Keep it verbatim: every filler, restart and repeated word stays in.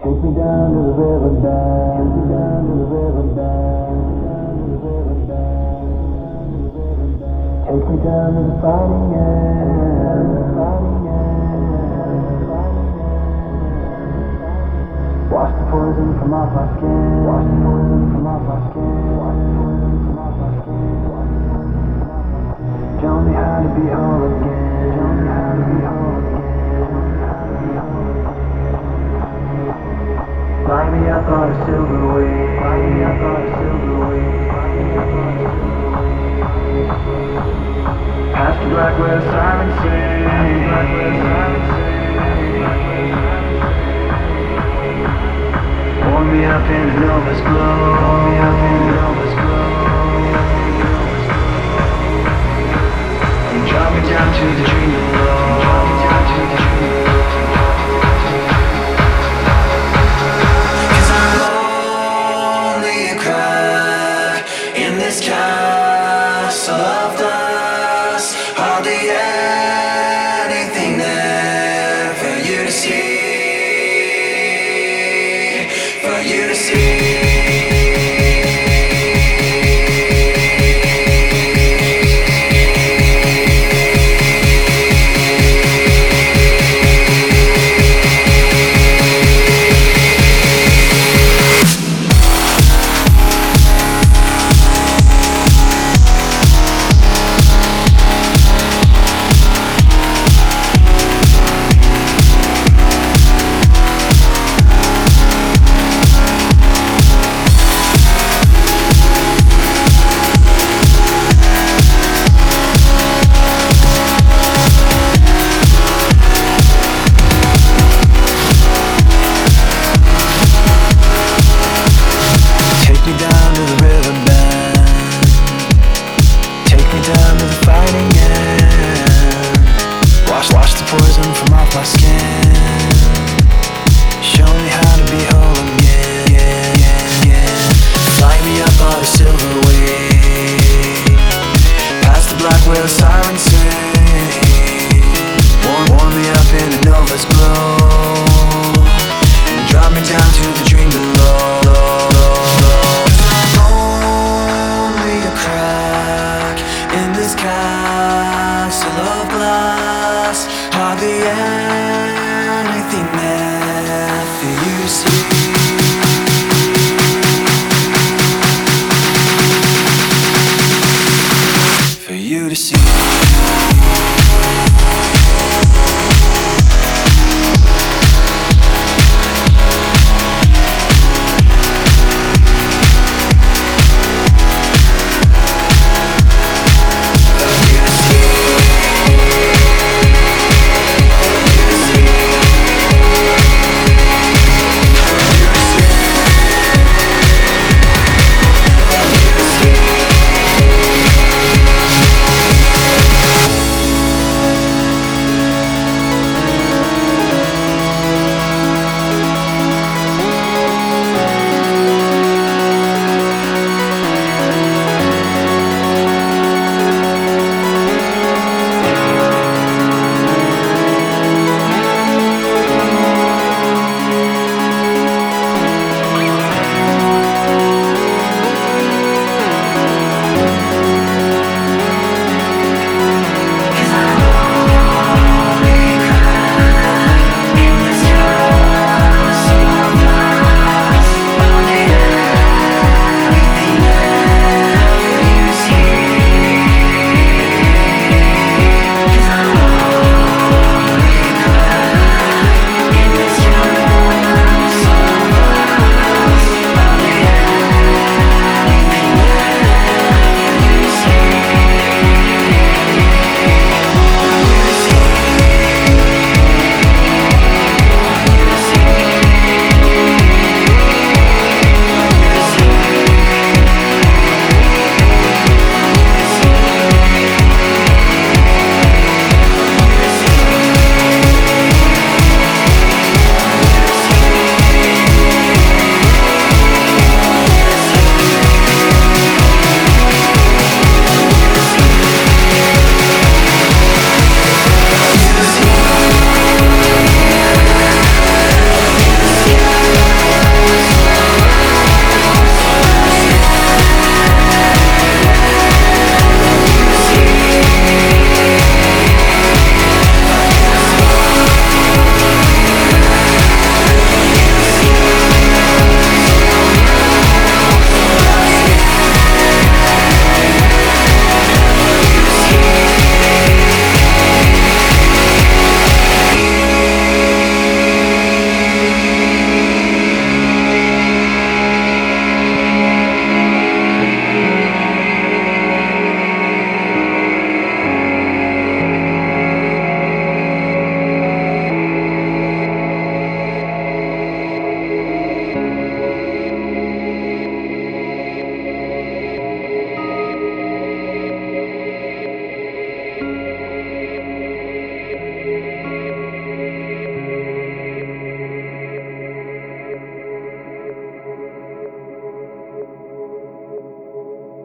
Take me down to the river bend, take me down to the river bend, take me down to the fighting end, fighting end. Wash the poison from off my skin, wash the poison from off my skin, wash the poison from off my skin. Show me how to be whole again, show me how to be whole again. Fly me up on a silver wave, fly me up on a silver wave, fly me up on a silver wave. Past the black where the sirens sing, past the black where the sirens sing. Warm me up in the Nova's glow, warm me up in the Nova's glow. And drop me down to the dream below, drop me down to the dream below. This castle of glass, hardly anything there for you to see, for you to see. Poison from off my skin. Show me how to be whole again, yeah, yeah, yeah. Fly me up on a silver wave, past the black where the sirens sing. Warm, warm me up in the Nova's glow, and drop me down to the dream below. I'm only a crack in this castle of glass. Hardly anything there for you to see.